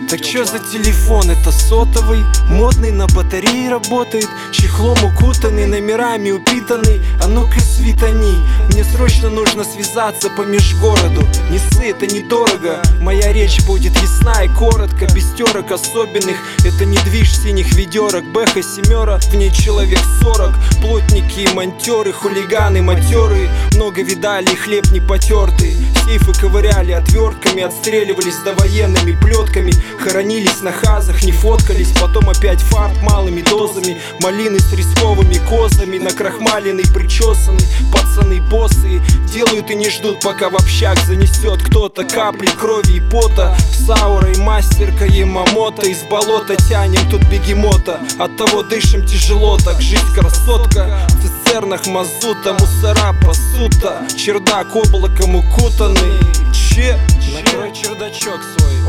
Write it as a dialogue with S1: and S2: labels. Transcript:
S1: Так чё за телефон? Это сотовый, модный, на батарее работает, чехлом укутанный, номерами упитанный. А ну-ка светани, мне срочно нужно связаться по межгороду. Не ссы, это недорого, моя речь будет ясна и коротко, без терок особенных. Это не движ синих ведерок, бэха семера, в ней человек 40. Плотники и монтеры, хулиганы матерые, много видали и хлеб не потертый. Сейфы ковыряли отвертками, отстреливались довоенными плетками, хоронились на хазах, не фоткались. Потом опять фарт малыми дозами, малины с рисковыми козами, накрахмаленный, причесанный. Пацаны боссы делают и не ждут, пока в общак занесет кто-то капли крови и пота. С аурой мастерка Ямамото, из болота тянем тут бегемота. Оттого дышим тяжело, так жизнь красотка. В цистернах мазута, мусора пасута, чердак облаком укутанный. Накрой чердачок свой.